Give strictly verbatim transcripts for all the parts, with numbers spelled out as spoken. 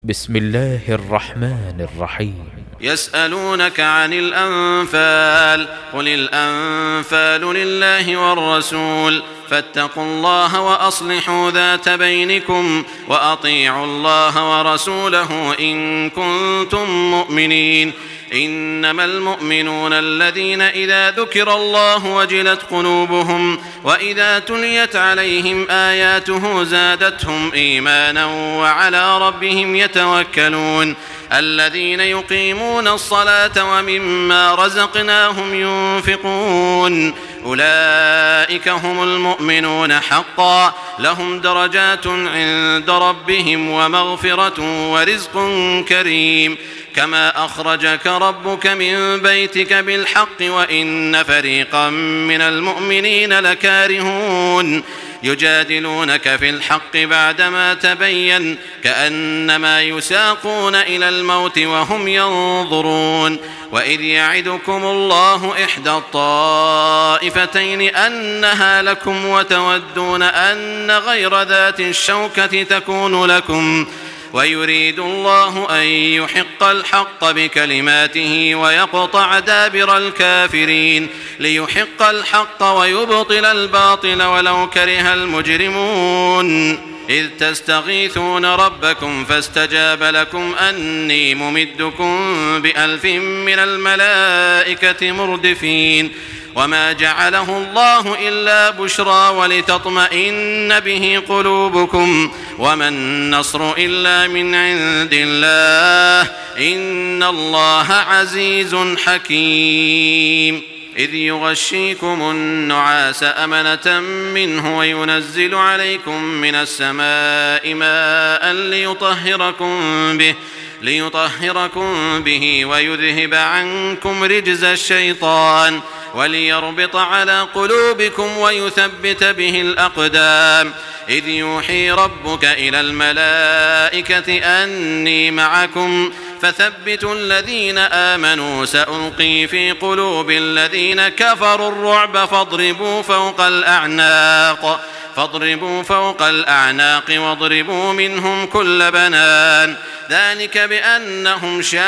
بسم الله الرحمن الرحيم. يسألونك عن الأنفال قل الأنفال لله والرسول فاتقوا الله وأصلحوا ذات بينكم وأطيعوا الله ورسوله إن كنتم مؤمنين. إنما المؤمنون الذين إذا ذكر الله وجلت قلوبهم وإذا تليت عليهم آياته زادتهم إيمانا وعلى ربهم يتوكلون. الذين يقيمون الصلاة ومما رزقناهم ينفقون أولئك هم المؤمنون حقا لهم درجات عند ربهم ومغفرة ورزق كريم. كما أخرجك ربك من بيتك بالحق وإن فريقا من المؤمنين لكارهون يجادلونك في الحق بعدما تبين كأنما يساقون إلى الموت وهم ينظرون. وإذ يعدكم الله إحدى الطائفتين أنها لكم وتودون أن غير ذات الشوكة تكون لكم ويريد الله أن يحق الحق بكلماته ويقطع دابر الكافرين ليحق الحق ويبطل الباطل ولو كره المجرمون. إذ تستغيثون ربكم فاستجاب لكم أني ممدكم بألف من الملائكة مردفين. وما جعله الله إلا بشرى ولتطمئن به قلوبكم وما النصر إلا من عند الله إن الله عزيز حكيم. إذ يغشيكم النعاس أمنة منه وينزل عليكم من السماء ماء ليطهركم به ليطهركم به ويذهب عنكم رجز الشيطان وليربط على قلوبكم ويثبت به الأقدام. إذ يوحي ربك إلى الملائكة أني معكم فثبتوا الذين آمنوا سألقي في قلوب الذين كفروا الرعب فاضربوا فوق الأعناق فاضربوا فوق الأعناق واضربوا منهم كل بنان. ذلك بأنهم شاقوا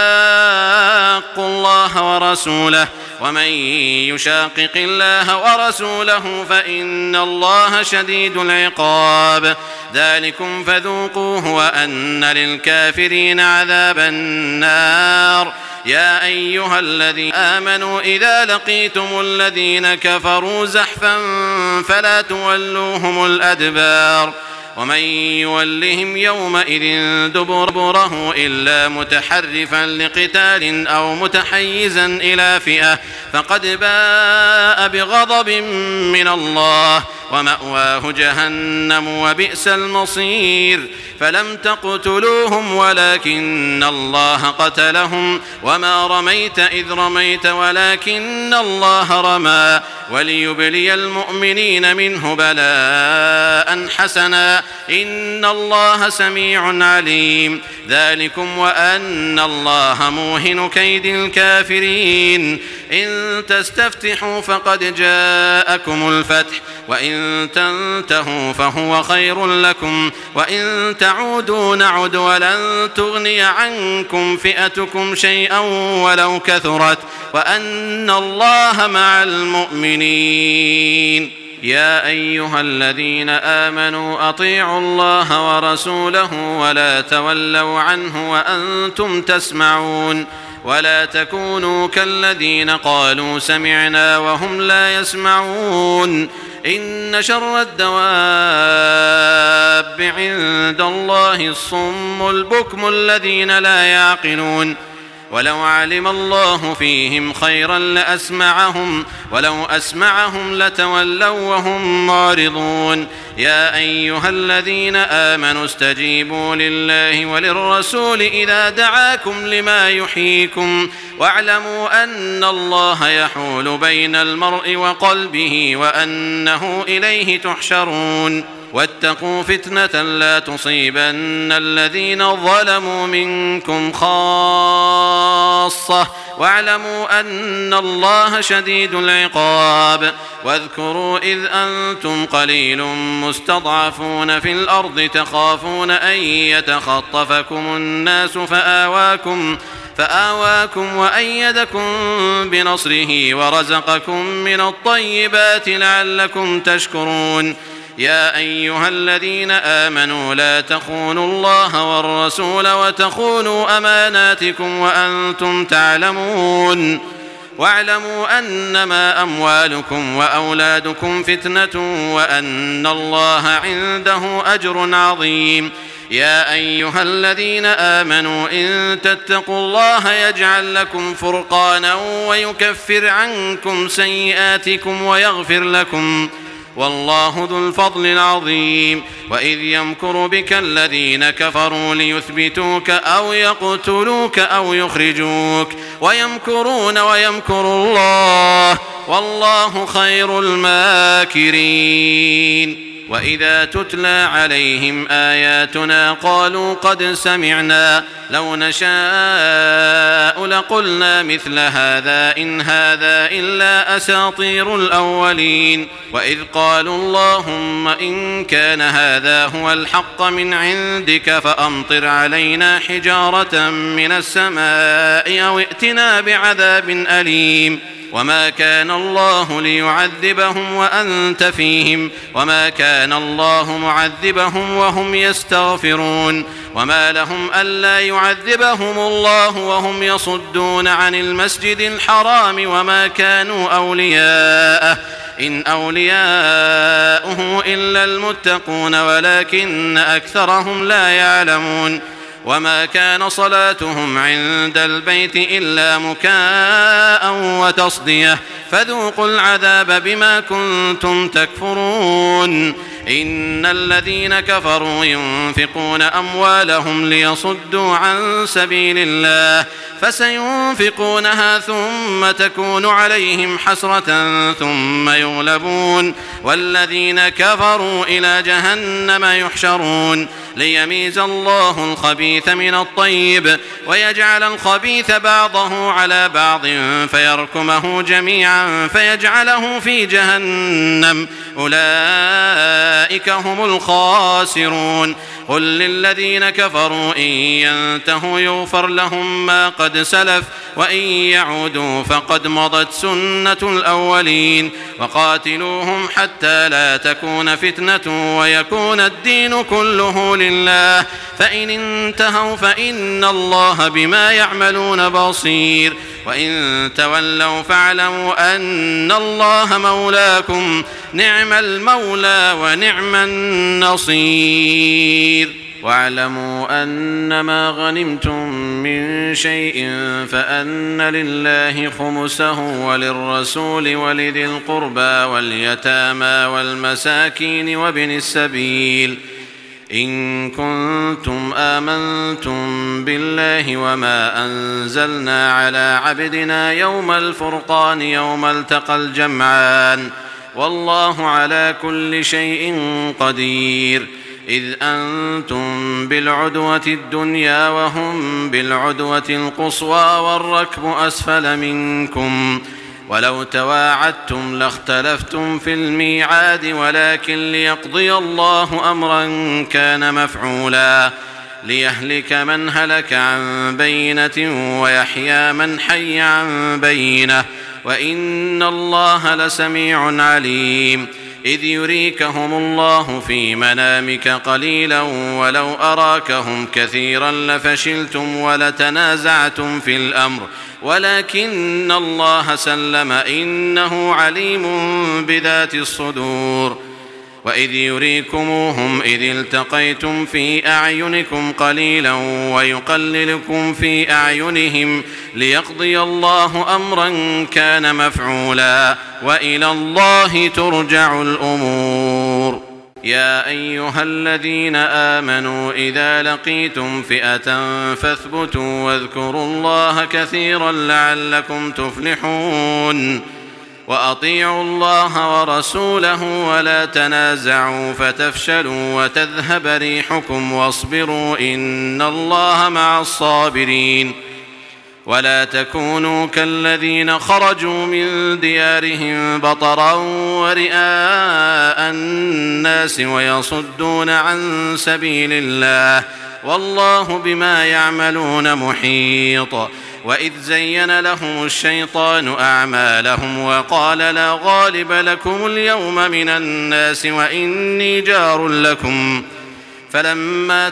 الله ورسوله ومن يشاقق الله ورسوله فإن الله شديد العقاب. ذلكم فذوقوه وأن للكافرين عذاب النار. يا أيها الذين آمنوا إذا لقيتم الذين كفروا زحفا فلا تولوهم الأدبار ومن يولهم يومئذ دبره إلا متحرفا لقتال أو متحيزا إلى فئة فقد باء بغضب من الله ومأواه جهنم وبئس المصير. فلم تقتلوهم ولكن الله قتلهم وما رميت إذ رميت ولكن الله رمى وليبلي المؤمنين منه بلاء حسنا إن الله سميع عليم. ذلكم وأن الله موهن كيد الكافرين. إن تستفتحوا فقد جاءكم الفتح وإن تنتهوا فهو خير لكم وإن تعودوا نعد ولن تغني عنكم فئتكم شيئا ولو كثرت وأن الله مع المؤمنين. يا أيها الذين آمنوا أطيعوا الله ورسوله ولا تولوا عنه وأنتم تسمعون ولا تكونوا كالذين قالوا سمعنا وهم لا يسمعون. إن شر الدواب عند الله الصم البكم الذين لا يعقلون. ولو علم الله فيهم خيرا لأسمعهم ولو أسمعهم لتولوا وهم معرضون. يا أيها الذين آمنوا استجيبوا لله وللرسول إذا دعاكم لما يحييكم واعلموا أن الله يحول بين المرء وقلبه وأنه إليه تحشرون. واتقوا فتنة لا تصيبن الذين ظلموا منكم خاصة واعلموا أن الله شديد العقاب. واذكروا إذ أنتم قليل مستضعفون في الأرض تخافون أن يتخطفكم الناس فآواكم فآواكم وأيدكم بنصره ورزقكم من الطيبات لعلكم تشكرون. يا أيها الذين آمنوا لا تخونوا الله والرسول وتخونوا أماناتكم وأنتم تعلمون واعلموا أنما أموالكم وأولادكم فتنة وأن الله عنده أجر عظيم. يا أيها الذين آمنوا إن تتقوا الله يجعل لكم فرقانا ويكفر عنكم سيئاتكم ويغفر لكم والله ذو الفضل العظيم. وإذ يمكر بك الذين كفروا ليثبتوك أو يقتلوك أو يخرجوك ويمكرون ويمكر الله والله خير الماكرين. وإذا تتلى عليهم آياتنا قالوا قد سمعنا لو نشاء لقلنا مثل هذا إن هذا إلا أساطير الأولين. وإذ قالوا اللهم إن كان هذا هو الحق من عندك فأمطر علينا حجارة من السماء أو ائتنا بعذاب أليم. وما كان الله ليعذبهم وأنت فيهم وما كان الله معذبهم وهم يستغفرون. وما لهم ألا يعذبهم الله وهم يصدون عن المسجد الحرام وما كانوا أولياءه إن أولياؤه إلا المتقون ولكن أكثرهم لا يعلمون. وما كان صلاتهم عند البيت إلا مكاء وتصدية فذوقوا العذاب بما كنتم تكفرون. إن الذين كفروا ينفقون أموالهم ليصدوا عن سبيل الله فسينفقونها ثم تكون عليهم حسرة ثم يغلبون والذين كفروا إلى جهنم يحشرون ليميز الله الخبيث من الطيب ويجعل الخبيث بعضه على بعض فيركمه جميعا فيجعله في جهنم أولئك هم الخاسرون. قل للذين كفروا إن ينتهوا يغفر لهم ما قد سلف وإن يعودوا فقد مضت سنة الأولين. وقاتلوهم حتى لا تكون فتنة ويكون الدين كله لله فإن انتهوا فإن الله بما يعملون بصير. وإن تولوا فاعلموا أن الله مولاكم نعم المولى ونعم النصير. واعلموا أنما غنمتم من شيء فأن لله خمسه وللرسول ولذي القربى واليتامى والمساكين وابن السبيل إن كنتم آمنتم بالله وما أنزلنا على عبدنا يوم الفرقان يوم التقى الجمعان والله على كل شيء قدير. إذ أنتم بالعدوة الدنيا وهم بالعدوة القصوى والركب أسفل منكم ولو تواعدتم لاختلفتم في الميعاد ولكن ليقضي الله أمرا كان مفعولا ليهلك من هلك عن بينة ويحيى من حي عن بينة وإن الله لسميع عليم. إذ يريكهم الله في منامك قليلا ولو أراكهم كثيرا لفشلتم ولتنازعتم في الأمر ولكن الله سلم إنه عليم بذات الصدور. وإذ يريكموهم إذ التقيتم في أعينكم قليلا ويقللكم في أعينهم ليقضي الله أمرا كان مفعولا وإلى الله ترجع الأمور. يا أيها الذين آمنوا إذا لقيتم فئة فاثبتوا واذكروا الله كثيرا لعلكم تفلحون. وأطيعوا الله ورسوله ولا تنازعوا فتفشلوا وتذهب ريحكم واصبروا إن الله مع الصابرين ولا تكونوا كالذين خرجوا من ديارهم بطرا ورئاء الناس ويصدون عن سبيل الله والله بما يعملون محيط. وإذ زين لهم الشيطان أعمالهم وقال لا غالب لكم اليوم من الناس وإني جار لكم فلما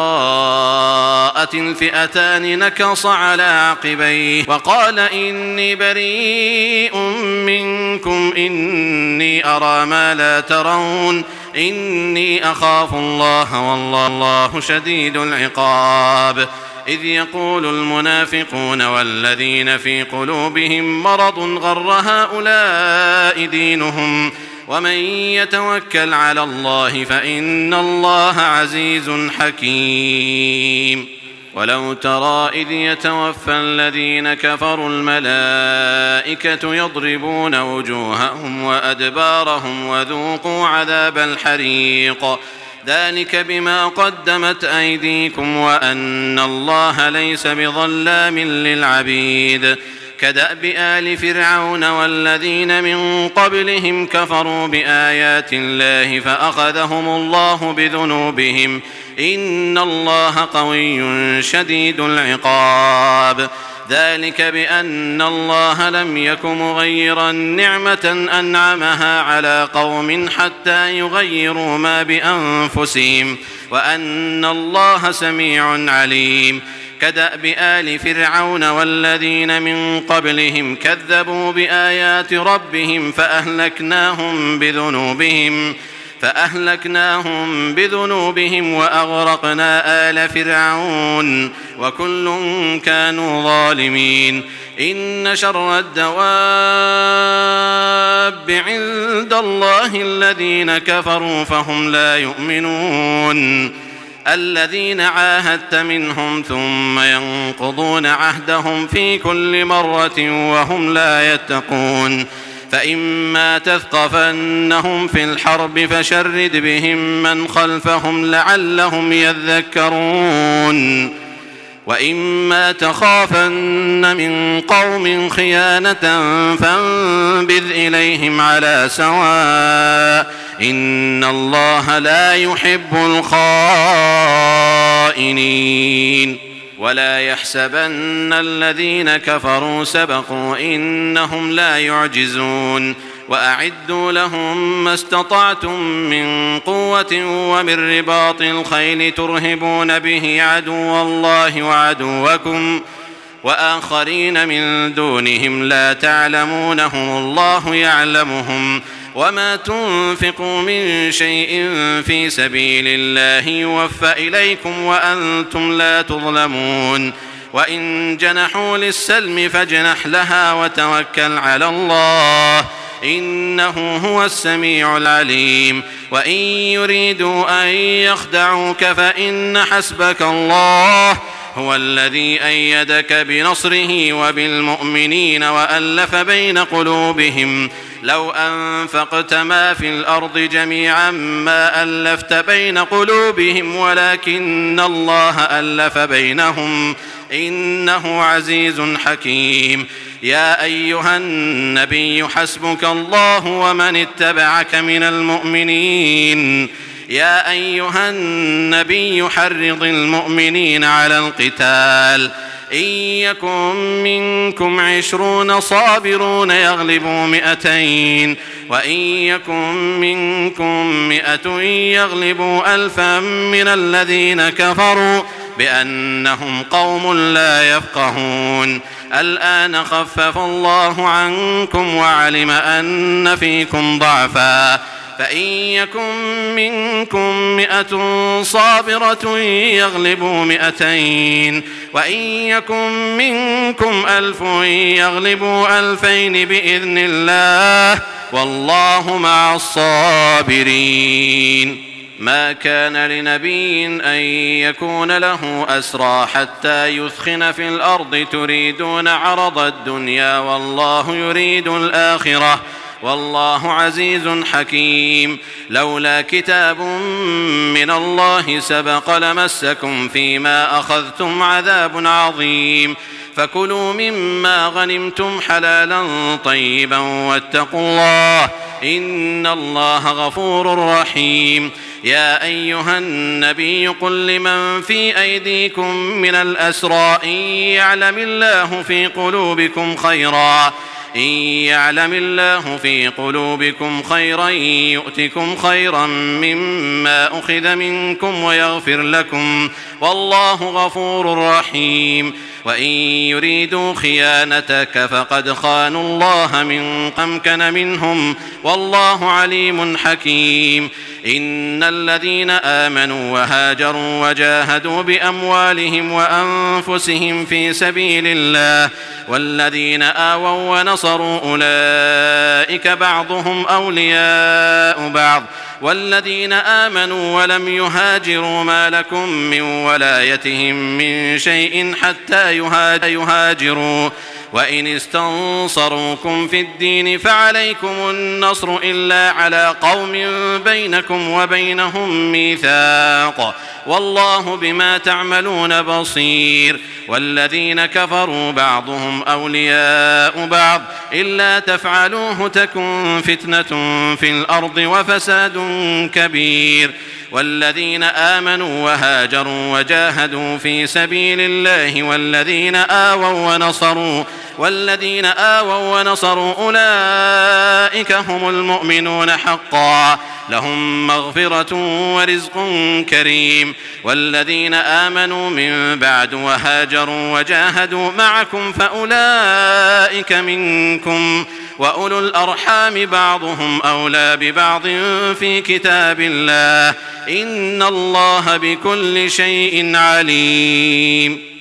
تراءت الفئتان نكص على عقبيه وقال إني بريء منكم إني أرى ما لا ترون إني أخاف الله والله شديد العقاب. إذ يقول المنافقون والذين في قلوبهم مرض غر هؤلاء دينهم ومن يتوكل على الله فإن الله عزيز حكيم. ولو ترى إذ يتوفى الذين كفروا الملائكة يضربون وجوههم وأدبارهم وذوقوا عذاب الحريق ذلك بما قدمت أيديكم وأن الله ليس بظلام للعبيد. كدأب آل فرعون والذين من قبلهم كفروا بآيات الله فأخذهم الله بذنوبهم إن الله قوي شديد العقاب. ذلك بأن الله لم يك مغيرا نعمة أنعمها على قوم حتى يغيروا ما بأنفسهم وأن الله سميع عليم. كدأب آل فرعون والذين من قبلهم كذبوا بآيات ربهم فأهلكناهم بذنوبهم فأهلكناهم بذنوبهم وأغرقنا آل فرعون وكل كانوا ظالمين. إن شر الدواب عند الله الذين كفروا فهم لا يؤمنون الذين عاهدت منهم ثم ينقضون عهدهم في كل مرة وهم لا يتقون. فإما تثقفنهم في الحرب فشرد بهم من خلفهم لعلهم يذكرون وإما تخافن من قوم خيانة فانبذ إليهم على سواء إن الله لا يحب الخائنين. ولا يحسبن الذين كفروا سبقوا إنهم لا يعجزون. وأعدوا لهم ما استطعتم من قوة ومن رباط الخيل ترهبون به عدو الله وعدوكم وآخرين من دونهم لا تعلمونهم الله يعلمهم وما تنفقوا من شيء في سبيل الله يوفى إليكم وأنتم لا تظلمون. وإن جنحوا للسلم فاجنح لها وتوكل على الله إنه هو السميع العليم. وإن يريدوا أن يخدعوك فإن حسبك الله هو الذي أيدك بنصره وبالمؤمنين وألف بين قلوبهم لو أنفقت ما في الأرض جميعا ما ألفت بين قلوبهم ولكن الله ألف بينهم إنه عزيز حكيم. يا أيها النبي حسبك الله ومن اتبعك من المؤمنين يا أيها النبي حرض المؤمنين على القتال إن يكن منكم عشرون صابرون يغلبوا مئتين وإن يكن منكم مئة يغلبوا ألفا من الذين كفروا بأنهم قوم لا يفقهون. الآن خفف الله عنكم وعلم أن فيكم ضعفا فإن يكن منكم مئة صابرة يغلبوا مئتين وإن يكن منكم ألف يغلبوا ألفين بإذن الله والله مع الصابرين. ما كان لنبي أن يكون له أسرى حتى يثخن في الأرض تريدون عرض الدنيا والله يريد الآخرة والله عزيز حكيم. لولا كتاب من الله سبق لمسكم فيما أخذتم عذاب عظيم. فكلوا مما غنمتم حلالا طيبا واتقوا الله إن الله غفور رحيم. يا أيها النبي قل لمن في أيديكم من الأسرى إن يعلم الله في قلوبكم خيرا إن يعلم الله في قلوبكم خيرا يؤتكم خيرا مما أخذ منكم ويغفر لكم والله غفور رحيم. وإن يريدوا خيانتك فقد خانوا الله من أمكن منهم والله عليم حكيم. إن الذين آمنوا وهاجروا وجاهدوا بأموالهم وأنفسهم في سبيل الله والذين آووا ونصروا أولئك بعضهم أولياء بعض والذين آمنوا ولم يهاجروا ما لكم من ولايتهم من شيء حتى يهاجروا وإن استنصروكم في الدين فعليكم النصر إلا على قوم بينكم وبينهم ميثاق والله بما تعملون بصير. والذين كفروا بعضهم أولياء بعض إلا تفعلوه تكن فتنة في الأرض وفساد كبير. والذين آمنوا وهاجروا وجاهدوا في سبيل الله والذين آووا ونصروا والذين آووا ونصروا أولئك هم المؤمنون حقا لهم مغفرة ورزق كريم. والذين آمنوا من بعد وهاجروا وجاهدوا معكم فأولئك منكم وأولو الأرحام بعضهم أولى ببعض في كتاب الله إن الله بكل شيء عليم.